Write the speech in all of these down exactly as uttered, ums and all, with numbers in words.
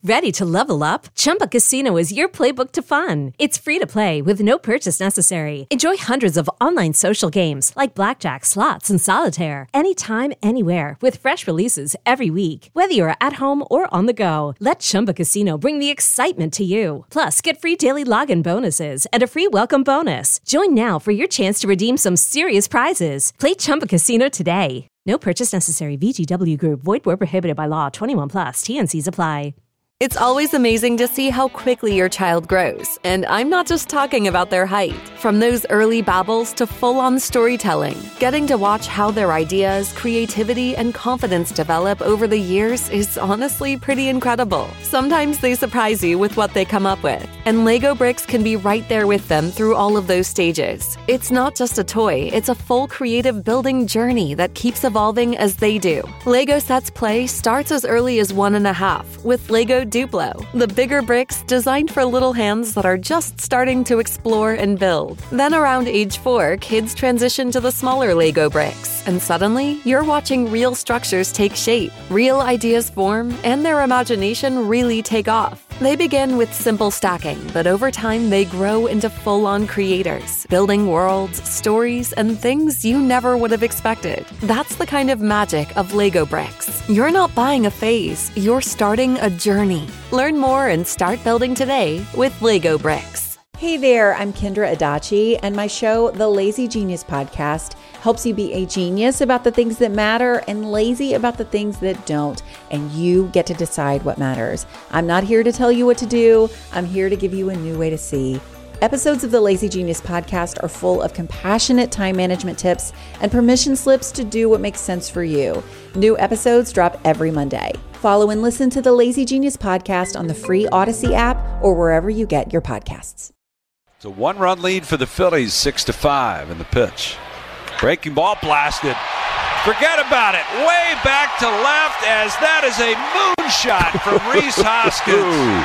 Ready to level up? Chumba Casino is your playbook to fun. It's free to play with no purchase necessary. Enjoy hundreds of online social games like blackjack, slots, and solitaire anytime, anywhere with fresh releases every week. Whether you're at home or on the go, let Chumba Casino bring the excitement to you. Plus, get free daily login bonuses and a free welcome bonus. Join now for your chance to redeem some serious prizes. Play Chumba Casino today. No purchase necessary. V G W Group. Void where prohibited by law. twenty-one plus. T N Cs apply. It's always amazing to see how quickly your child grows, and I'm not just talking about their height. From those early babbles to full-on storytelling, getting to watch how their ideas, creativity, and confidence develop over the years is honestly pretty incredible. Sometimes they surprise you with what they come up with, and Lego Bricks can be right there with them through all of those stages. It's not just a toy, it's a full creative building journey that keeps evolving as they do. Lego Sets Play starts as early as one and a half with Lego Duplo, the bigger bricks designed for little hands that are just starting to explore and build. Then around age four, kids transition to the smaller Lego bricks, and suddenly you're watching real structures take shape, real ideas form, and their imagination really take off. They begin with simple stacking, but over time they grow into full-on creators, building worlds, stories, and things you never would have expected. That's the kind of magic of Lego Bricks. You're not buying a phase, you're starting a journey. Learn more and start building today with Lego Bricks. Hey there, I'm Kendra Adachi, and my show, The Lazy Genius Podcast, helps you be a genius about the things that matter and lazy about the things that don't, and you get to decide what matters. I'm not here to tell you what to do. I'm here to give you a new way to see. Episodes of the Lazy Genius Podcast are full of compassionate time management tips and permission slips to do what makes sense for you. New episodes drop every Monday. Follow and listen to the Lazy Genius Podcast on the free Odyssey app or wherever you get your podcasts. It's a one-run lead for the Phillies, six to five in the pitch. Breaking ball blasted. Forget about it. Way back to left as that is a moonshot from Rhys Hoskins.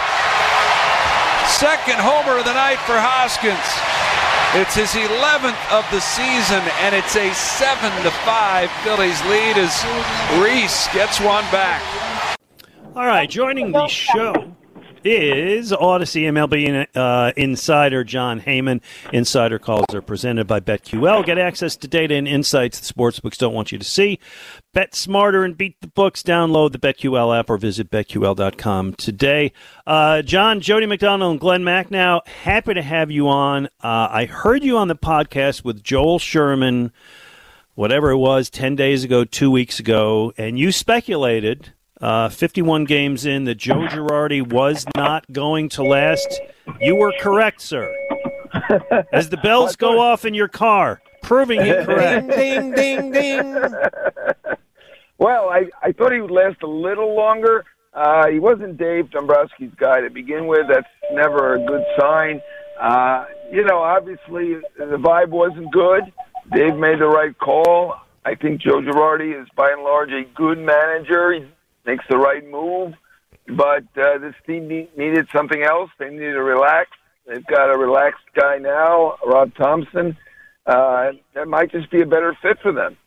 Second homer of the night for Hoskins. It's his eleventh of the season, and it's a seven to five Phillies lead as Rhys gets one back. All right, joining the show is Odyssey M L B uh, insider Jon Heyman. Insider calls are presented by BetQL. Get access to data and insights the sportsbooks don't want you to see. Bet smarter and beat the books. Download the BetQL app or visit bet Q L dot com today. Uh, John, Jody McDonald, and Glenn Macnow, happy to have you on. Uh, I heard you on the podcast with Joel Sherman, whatever it was, ten days ago, two weeks ago, and you speculated Uh, fifty-one games in that Joe Girardi was not going to last. You were correct, sir. As the bells go off in your car, proving you correct. Ding, ding, ding. Well, I, I thought he would last a little longer. Uh, he wasn't Dave Dombrowski's guy to begin with. That's never a good sign. Uh, you know, obviously the vibe wasn't good. Dave made the right call. I think Joe Girardi is by and large a good manager. He makes the right move, but uh, this team need, needed something else. They needed to relax. They've got a relaxed guy now, Rob Thompson. Uh, that might just be a better fit for them.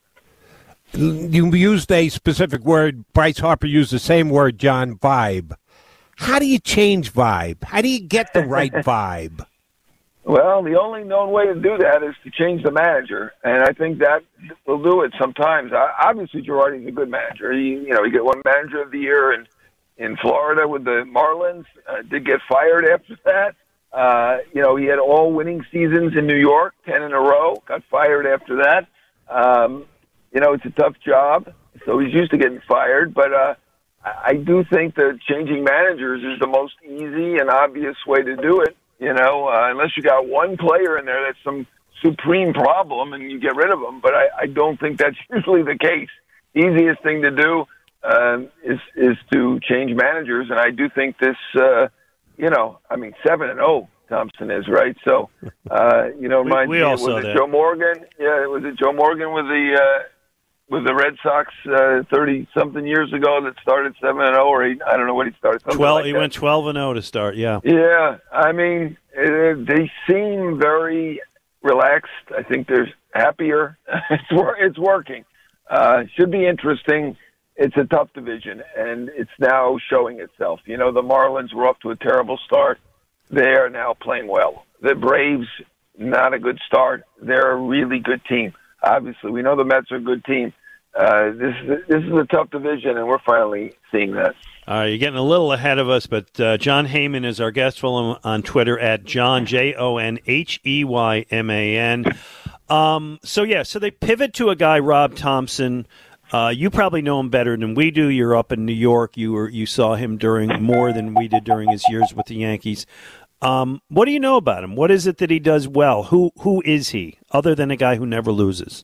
You used a specific word. Bryce Harper used the same word, John, vibe. How do you change vibe? How do you get the right vibe? Well, the only known way to do that is to change the manager, and I think that will do it sometimes. Obviously, Girardi's a good manager. He, you know, he got one manager of the year in, in Florida with the Marlins. Uh, did get fired after that. Uh, you know, he had all winning seasons in New York, ten in a row. Got fired after that. Um, you know, it's a tough job, so he's used to getting fired. But uh, I do think that changing managers is the most easy and obvious way to do it. You know, uh, unless you got one player in there that's some supreme problem and you get rid of them. But I, I don't think that's usually the case. Easiest thing to do uh, is is to change managers. And I do think this, uh, you know, I mean, seven and oh Thompson is, right? So, uh, you know, we, my we all saw was it that. Joe Morgan? Yeah, was it Joe Morgan with the uh, with the Red Sox thirty uh, something years ago that started seven and zero or eight? I don't know what he started. Twelve. Like he that. went twelve and zero to start. Yeah. Yeah, I mean, it, they seem very relaxed. I think they're happier. it's it's working. Uh, should be interesting. it's a tough division, and it's now showing itself. You know, the Marlins were off to a terrible start. They are now playing well. The Braves, not a good start. They're a really good team. Obviously, we know the Mets are a good team. Uh, this, this is a tough division, and we're finally seeing that. Uh, you're getting a little ahead of us, but uh, John Heyman is our guest. Follow him on Twitter at John, J O N H E Y M A N. Um, so, yeah, so they pivot to a guy, Rob Thompson. Uh, you probably know him better than we do. You're up in New York. You were you saw him during more than we did during his years with the Yankees. Um, what do you know about him? What is it that he does well? Who Who is he, other than a guy who never loses?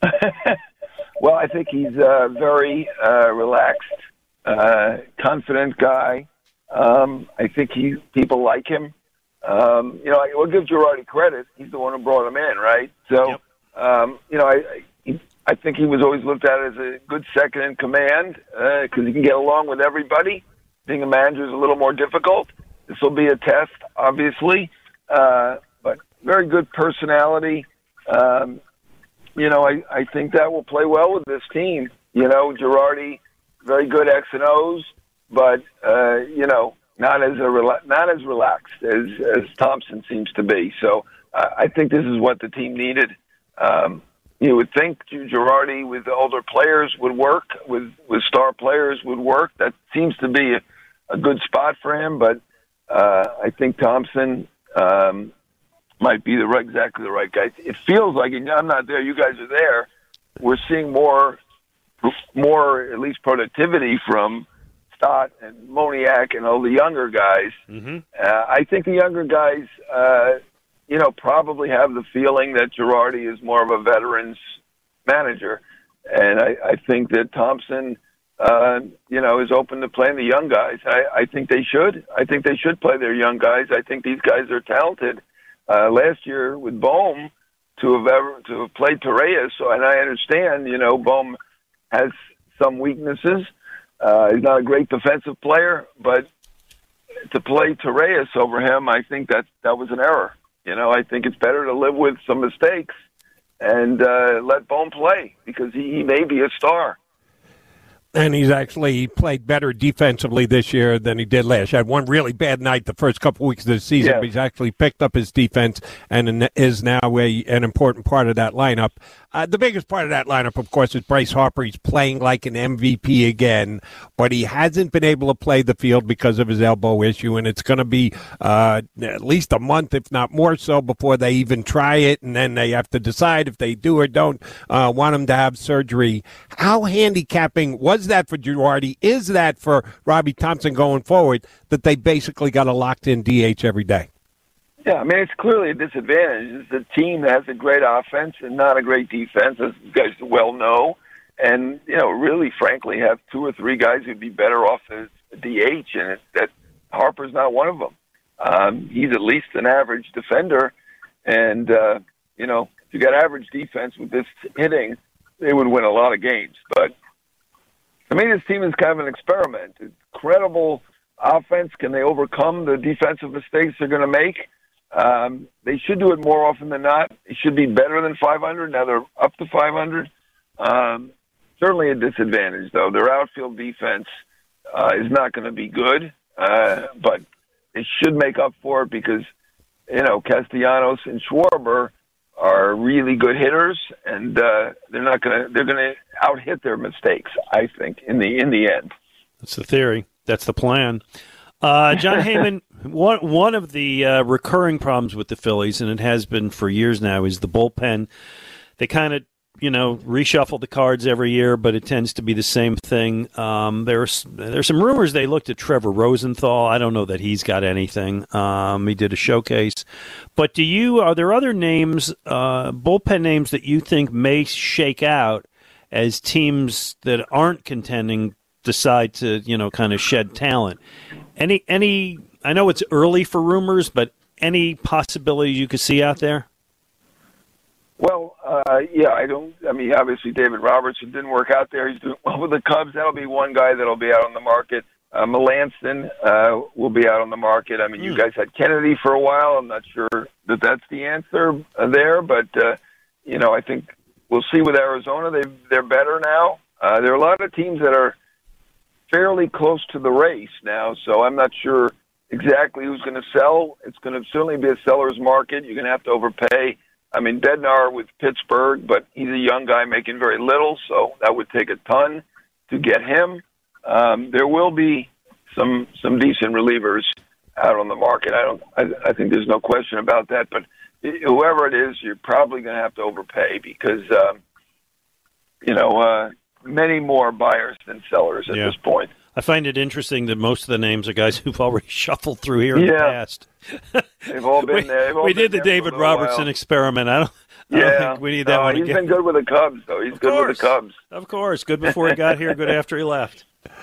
Well, I think he's a very uh, relaxed, uh, confident guy. Um, I think he people like him. Um, you know, I will give Girardi credit. He's the one who brought him in, right? So, Yep. um, you know, I, I I think he was always looked at as a good second in command because uh, he can get along with everybody. Being a manager is a little more difficult. This will be a test, obviously, uh, but very good personality. Um, you know, I, I think that will play well with this team. You know, Girardi, very good X and O's, but uh, you know, not as a rela- not as relaxed as, as Thompson seems to be. So uh, I think this is what the team needed. Um, you would think Girardi with the older players would work, with, with star players would work. That seems to be a, a good spot for him, but uh, I think Thompson um, might be the right, exactly the right guy. It feels like, and I'm not there, you guys are there, we're seeing more, more at least productivity from Stott and Moniak and all the younger guys. Mm-hmm. Uh, I think the younger guys, uh, you know, probably have the feeling that Girardi is more of a veteran's manager. And I, I think that Thompson, uh, you know, is open to playing the young guys. I, I think they should. I think they should play their young guys. I think these guys are talented. Uh, last year with Bohm, to have ever to have played Torreyes, so and I understand, you know, Bohm has some weaknesses. Uh, he's not a great defensive player, but to play Torreyes over him, I think that that was an error. You know, I think it's better to live with some mistakes and uh, let Bohm play because he, he may be a star. And he's actually played better defensively this year than he did last year. Had one really bad night the first couple of weeks of the season, yeah. but he's actually picked up his defense and is now a, an important part of that lineup. Uh, the biggest part of that lineup, of course, is Bryce Harper. He's playing like an M V P again, but he hasn't been able to play the field because of his elbow issue, and it's going to be uh, at least a month, if not more so, before they even try it, and then they have to decide if they do or don't uh, want him to have surgery. How handicapping was that for Girardi? Is that for Robbie Thompson going forward, that they basically got a locked-in D H every day? Yeah, I mean, it's clearly a disadvantage. It's a team that has a great offense and not a great defense, as you guys well know. And, you know, really, frankly, have two or three guys who'd be better off as a D H, and it, that Harper's not one of them. Um, he's at least an average defender. And, uh, you know, if you got average defense with this hitting, they would win a lot of games. But to me, this team is kind of an experiment. Incredible offense. Can they overcome the defensive mistakes they're going to make? Um, they should do it more often than not. It should be better than five hundred. Now they're up to five hundred. Um, certainly a disadvantage, though. Their outfield defense uh, is not going to be good, uh, but they should make up for it because, you know, Castellanos and Schwarber are really good hitters, and uh, they're not going to. They're going to out hit their mistakes, I think, in the in the end. That's the theory. That's the plan. Uh, John Heyman, one one of the uh, recurring problems with the Phillies, and it has been for years now, is the bullpen. They kind of, you know, reshuffle the cards every year, but it tends to be the same thing. Um, there's there's some rumors they looked at Trevor Rosenthal. I don't know that he's got anything. Um, he did a showcase, but do you? Are there other names, uh, bullpen names that you think may shake out as teams that aren't contending decide to, you know, kind of shed talent? Any, any, I know it's early for rumors, but any possibility you could see out there? Well, uh, yeah, I don't, I mean, obviously David Robertson didn't work out there. He's doing well with the Cubs. That'll be one guy that'll be out on the market. Uh, Melancon uh, will be out on the market. I mean, mm. you guys had Kennedy for a while. I'm not sure that that's the answer uh, there, but, uh, you know, I think we'll see with Arizona. They they're better now. Uh, there are a lot of teams that are fairly close to the race now, so I'm not sure exactly who's going to sell. It's going to certainly be a seller's market. You're going to have to overpay. I mean, Bednar with Pittsburgh, but he's a young guy making very little, so that would take a ton to get him. Um, there will be some some decent relievers out on the market. I don't. I, I think there's no question about that. But whoever it is, you're probably going to have to overpay because um, you know uh, many more buyers than sellers at yeah. this point. I find it interesting that most of the names are guys who've already shuffled through here in yeah. the past. They've all been we, there. They've all we been did the David Robertson while. experiment. I don't. I yeah, don't think we need that no, one he's again. been good with the Cubs, though. He's of good course. with the Cubs. Of course, good before he got here, good after he left.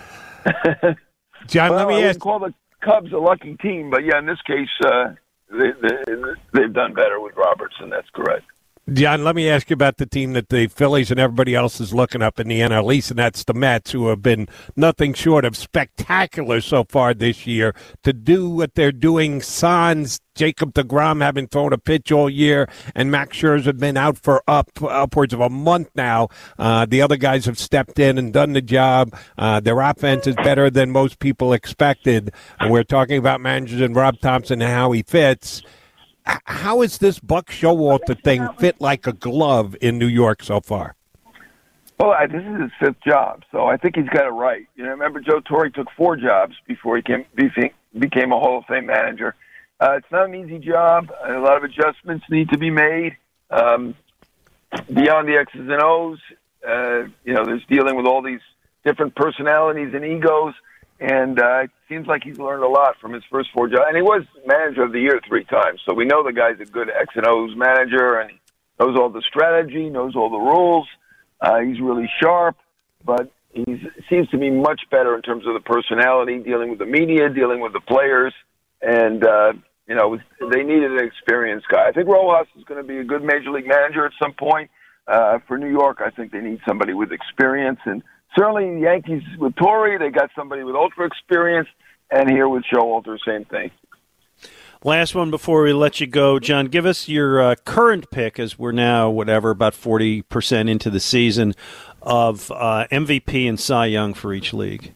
John, well, let me I ask. call the Cubs a lucky team, but yeah, in this case, uh, they, they, they've done better with Robertson. That's correct. John, let me ask you about the team that the Phillies and everybody else is looking up in the N L East, and that's the Mets, who have been nothing short of spectacular so far this year. To do what they're doing, sans Jacob deGrom having thrown a pitch all year, and Max Scherzer have been out for up upwards of a month now. Uh, the other guys have stepped in and done the job. Uh, their offense is better than most people expected, and we're talking about managers and Rob Thompson and how he fits. How is this Buck Showalter thing fit like a glove in New York so far? Well, I, this is his fifth job, so I think he's got it right. You know, remember Joe Torre took four jobs before he came, became a Hall of Fame manager. Uh, it's not an easy job. A lot of adjustments need to be made. Um, beyond the X's and O's, uh, you know, there's dealing with all these different personalities and egos. And uh, it seems like he's learned a lot from his first four jobs. And he was manager of the year three times. So we know the guy's a good X and O's manager, and he knows all the strategy, knows all the rules. Uh, he's really sharp, but he seems to be much better in terms of the personality, dealing with the media, dealing with the players. And, uh, you know, they needed an experienced guy. I think Rojas is going to be a good major league manager at some point. Uh, for New York, I think they need somebody with experience. And certainly, the Yankees with Torre, they got somebody with ultra experience, and here with Showalter, same thing. Last one before we let you go, John. Give us your uh, current pick, as we're now, whatever, about forty percent into the season, of uh, M V P and Cy Young for each league.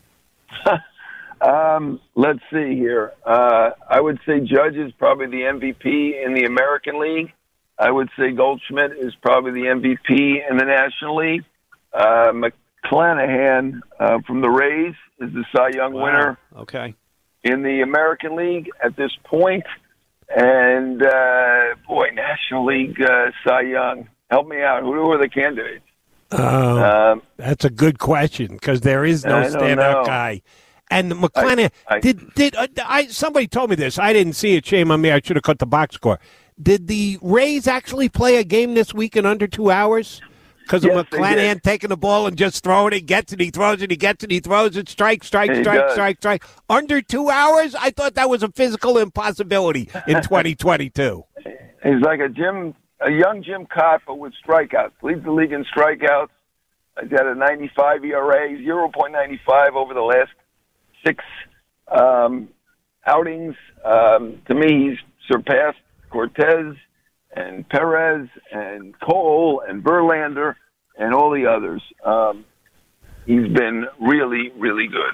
um, let's see here. Uh, I would say Judge is probably the M V P in the American League. I would say Goldschmidt is probably the M V P in the National League. Uh, McClanahan uh, from the Rays is the Cy Young wow. winner okay. in the American League at this point. And, uh, boy, National League uh, Cy Young. Help me out. Who are the candidates? Um, um, that's a good question because there is no standout guy. And McClanahan, I, I, did did uh, I? Somebody told me this. I didn't see it. Shame on me. I should have cut the box score. Did the Rays actually play a game this week in under two hours? Because yes, of McClanahan taking the ball and just throwing it, gets it, he throws it, he gets it, he throws it, strike, strike, he strike, does. strike, strike. Under two hours? I thought that was a physical impossibility in twenty twenty-two. He's like a Jim, a young Jim Cotfa with strikeouts. Leads the league in strikeouts. He's got a ninety-five E R A, zero point nine five over the last six um, outings. Um, to me, he's surpassed Cortez and Perez and Cole and Verlander and all the others. Um, he's been really, really good.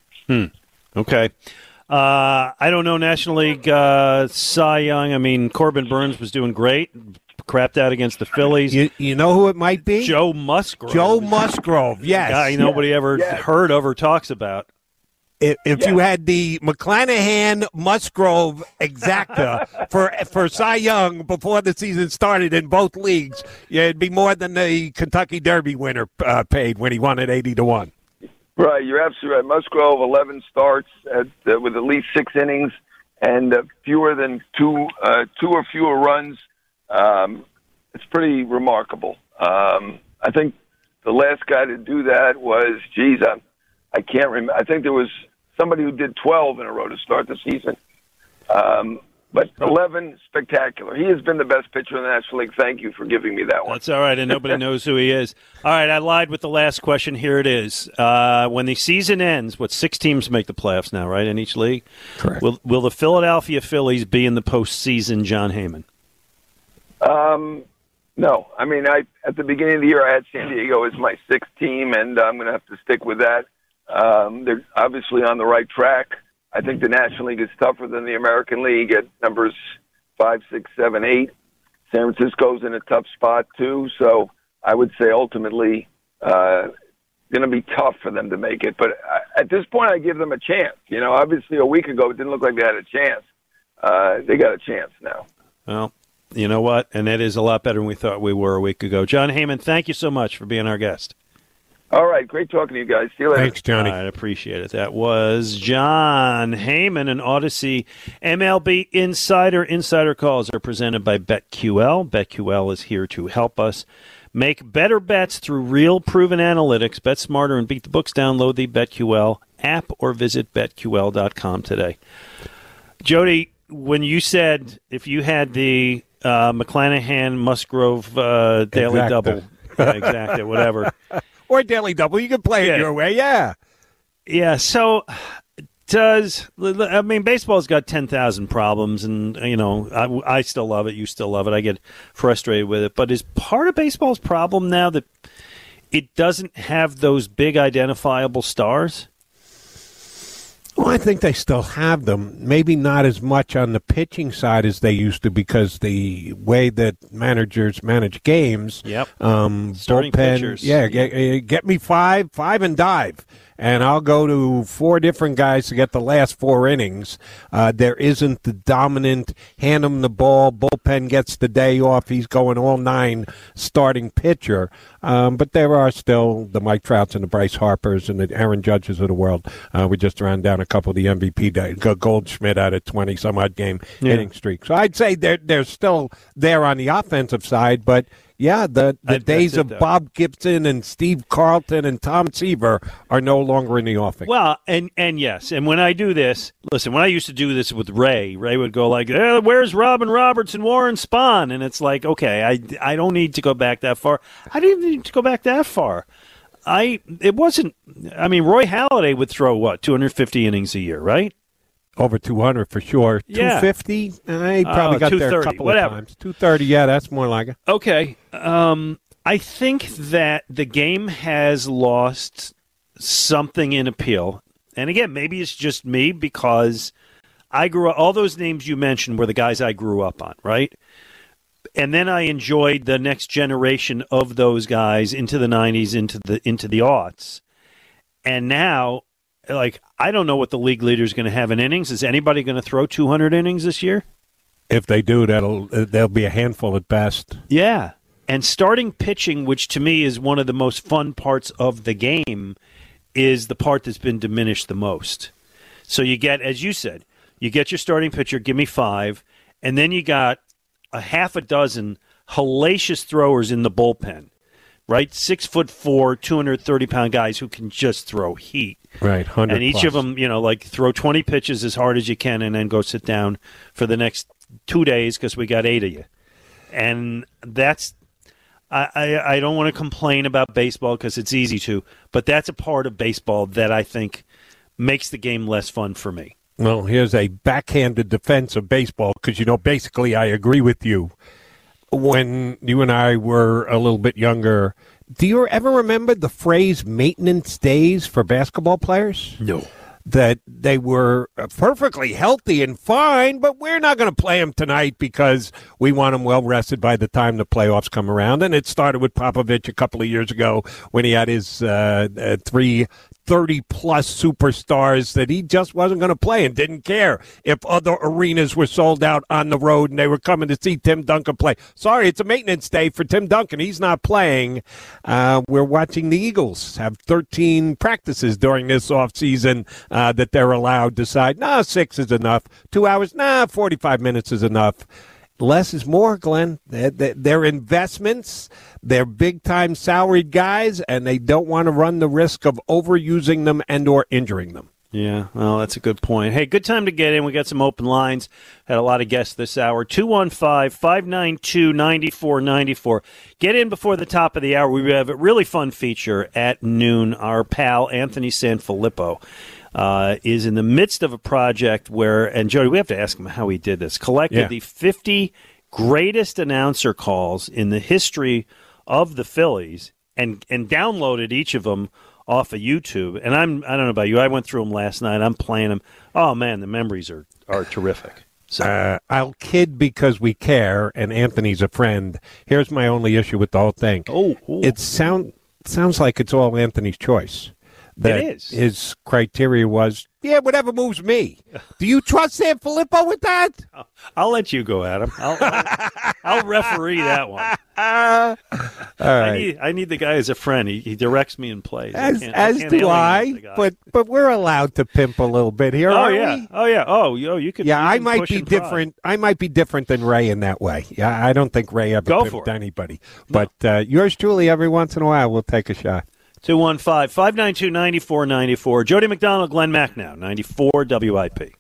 Hmm. Okay. Uh, I don't know National League uh, Cy Young. I mean, Corbin Burns was doing great. Crapped out against the Phillies. You, you know who it might be? Joe Musgrove. Joe Musgrove, yes. A guy nobody yes, ever yes. heard of or talks about. If, if yeah. you had the McClanahan Musgrove exacta for for Cy Young before the season started in both leagues, yeah, it'd be more than the Kentucky Derby winner uh, paid when he won at eighty to one. Right, you're absolutely right. Musgrove, eleven starts at, uh, with at least six innings and uh, fewer than two uh, two or fewer runs. Um, it's pretty remarkable. Um, I think the last guy to do that was, geez, I'm, I can't remember. I think there was somebody who did twelve in a row to start the season. Um, but eleven, spectacular. He has been the best pitcher in the National League. Thank you for giving me that one. That's all right, and nobody knows who he is. All right, I lied with the last question. Here it is. Uh, when the season ends, what, six teams make the playoffs now, right, in each league? Correct. Will, will the Philadelphia Phillies be in the postseason, John Heyman? Um, No, I mean, I at the beginning of the year I had San Diego as my sixth team, and I'm going to have to stick with that. Um, they're obviously on the right track. I think the National League is tougher than the American League at numbers five, six, seven, eight. San Francisco's in a tough spot too, so I would say ultimately uh, going to be tough for them to make it. But I, at this point, I give them a chance. You know, obviously a week ago it didn't look like they had a chance. Uh, they got a chance now. Well, you know what? And that is a lot better than we thought we were a week ago. John Heyman, thank you so much for being our guest. All right. Great talking to you guys. See you later. Thanks, Johnny. I appreciate it. That was John Heyman, an Odyssey M L B Insider. Insider calls are presented by BetQL. BetQL is here to help us make better bets through real proven analytics. Bet smarter and beat the books. Download the BetQL app or visit bet Q L dot com today. Jody, when you said if you had the uh, McClanahan Musgrove uh, daily Exacta. double, yeah, exactly, whatever. Or daily double. You can play Yeah. it your way, yeah. Yeah, so does, I mean, baseball's got ten thousand problems, and, you know, I, I still love it. You still love it. I get frustrated with it. But is part of baseball's problem now that it doesn't have those big identifiable stars? Well, I think they still have them. Maybe not as much on the pitching side as they used to because the way that managers manage games. Yep. Um, Starting bullpen, pitchers. Yeah, get, get me five, five and dive. And I'll go to four different guys to get the last four innings. Uh, there isn't the dominant, hand him the ball, bullpen gets the day off, he's going all nine starting pitcher. Um, but there are still the Mike Trouts and the Bryce Harpers and the Aaron Judges of the world. Uh, we just ran down a couple of the M V P days. Goldschmidt out at twenty-some-odd game Yeah. hitting streak. So I'd say they're, they're still there on the offensive side, but yeah, the, the I- days that's it, of though. Bob Gibson and Steve Carlton and Tom Seaver are no longer in the offing. Well, and and yes, and when I do this, listen, when I used to do this with Ray, Ray would go like, eh, where's Robin Roberts and Warren Spahn? And it's like, okay, I, I don't need to go back that far. I didn't need to go back that far. I It wasn't, I mean, Roy Halladay would throw, what, two hundred fifty innings a year, right? Over two hundred for sure. Yeah. two fifty? I probably Oh, got there a two thirty, couple whatever. of times. two thirty, yeah, that's more like it. Okay. Um, I think that the game has lost something in appeal. And again, maybe it's just me because I grew up, all those names you mentioned were the guys I grew up on, right? And then I enjoyed the next generation of those guys into the nineties, into the into the aughts. And now, like, I don't know what the league leader is going to have in innings. Is anybody going to throw two hundred innings this year? If they do, that'll uh, there'll be a handful at best. Yeah. And starting pitching, which to me is one of the most fun parts of the game, is the part that's been diminished the most. So you get, as you said, you get your starting pitcher, give me five, and then you got a half a dozen hellacious throwers in the bullpen, right? Six foot four, two hundred thirty pound guys who can just throw heat. Right, one hundred And each plus. of them, you know, like throw twenty pitches as hard as you can and then go sit down for the next two days because we got eight of you. And that's, I, I, I don't want to complain about baseball because it's easy to, but that's a part of baseball that I think makes the game less fun for me. Well, here's a backhanded defense of baseball because, you know, basically I agree with you. When you and I were a little bit younger, do you ever remember the phrase maintenance days for basketball players? No. That they were perfectly healthy and fine, but we're not going to play them tonight because we want them well rested by the time the playoffs come around. And it started with Popovich a couple of years ago when he had his uh, uh, three thirty-plus superstars that he just wasn't going to play and didn't care if other arenas were sold out on the road and they were coming to see Tim Duncan play. Sorry, it's a maintenance day for Tim Duncan. He's not playing. Uh, we're watching the Eagles have thirteen practices during this offseason uh, that they're allowed to decide, nah, six is enough. Two hours, nah, forty-five minutes is enough. Less is more, Glenn. They're, they're investments. They're big-time salaried guys, and they don't want to run the risk of overusing them and or injuring them. Yeah, well, that's a good point. Hey, good time to get in. We got some open lines. Had a lot of guests this hour. two one five, five nine two, nine four nine four. Get in before the top of the hour. We have a really fun feature at noon. Our pal, Anthony Sanfilippo, uh, is in the midst of a project where, and Jody, we have to ask him how he did this, collected Yeah. the fifty greatest announcer calls in the history of the Phillies and, and downloaded each of them off of YouTube. And I'm, I don't know about you, I went through them last night. I'm playing them. Oh, man, the memories are, are terrific. So. Uh, I'll kid because we care, and Anthony's a friend. Here's my only issue with the whole thing. Oh, oh. It sound, sounds like it's all Anthony's choice. That it is. His criteria was, yeah, whatever moves me. Do you trust San Filippo with that? I'll, I'll let you go, Adam. I'll, I'll, I'll referee that one. Uh, all right. I need, I need the guy as a friend. He, he directs me in plays. As, I as I do I, but but we're allowed to pimp a little bit here, oh, aren't yeah. we? Oh, yeah. Oh, yo, you could. Yeah, you I can might push be and prod. different. I might be different than Ray in that way. Yeah, I don't think Ray ever Go pimped for it. anybody. But uh, yours truly, every once in a while, we'll take a shot. two one five, five nine two, nine four nine four. Jody McDonald, Glenn Macnow, ninety-four W I P.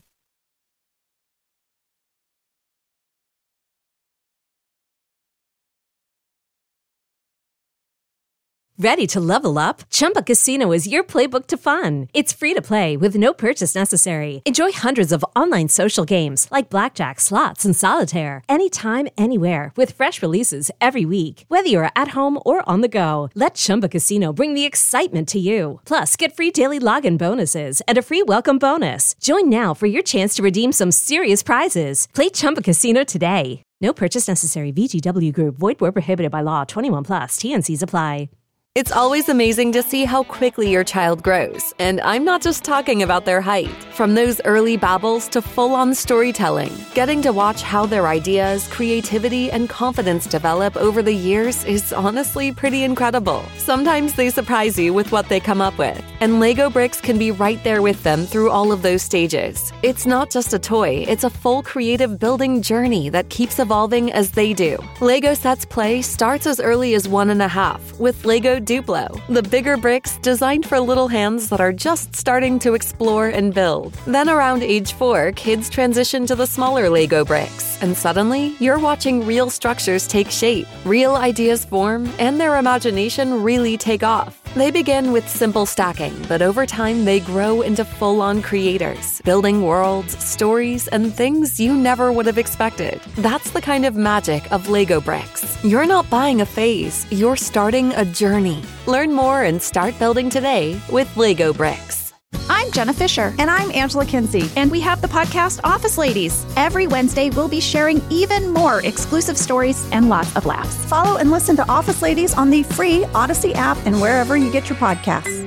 Ready to level up? Chumba Casino is your playbook to fun. It's free to play with no purchase necessary. Enjoy hundreds of online social games like blackjack, slots, and solitaire anytime, anywhere with fresh releases every week. Whether you're at home or on the go, let Chumba Casino bring the excitement to you. Plus, get free daily login bonuses and a free welcome bonus. Join now for your chance to redeem some serious prizes. Play Chumba Casino today. No purchase necessary. V G W Group. Void where prohibited by law. twenty-one plus. T N Cs apply. It's always amazing to see how quickly your child grows, and I'm not just talking about their height. From those early babbles to full-on storytelling, getting to watch how their ideas, creativity, and confidence develop over the years is honestly pretty incredible. Sometimes they surprise you with what they come up with, and Lego Bricks can be right there with them through all of those stages. It's not just a toy, it's a full creative building journey that keeps evolving as they do. Lego Sets Play starts as early as one and a half with Lego Duplo, the bigger bricks designed for little hands that are just starting to explore and build. Then around age four, kids transition to the smaller Lego bricks, and suddenly you're watching real structures take shape, real ideas form, and their imagination really take off. They begin with simple stacking, but over time they grow into full-on creators, building worlds, stories, and things you never would have expected. That's the kind of magic of Lego Bricks. You're not buying a phase, you're starting a journey. Learn more and start building today with Lego Bricks. I'm Jenna Fisher. And I'm Angela Kinsey. And we have the podcast Office Ladies. Every Wednesday, we'll be sharing even more exclusive stories and lots of laughs. Follow and listen to Office Ladies on the free Odyssey app and wherever you get your podcasts.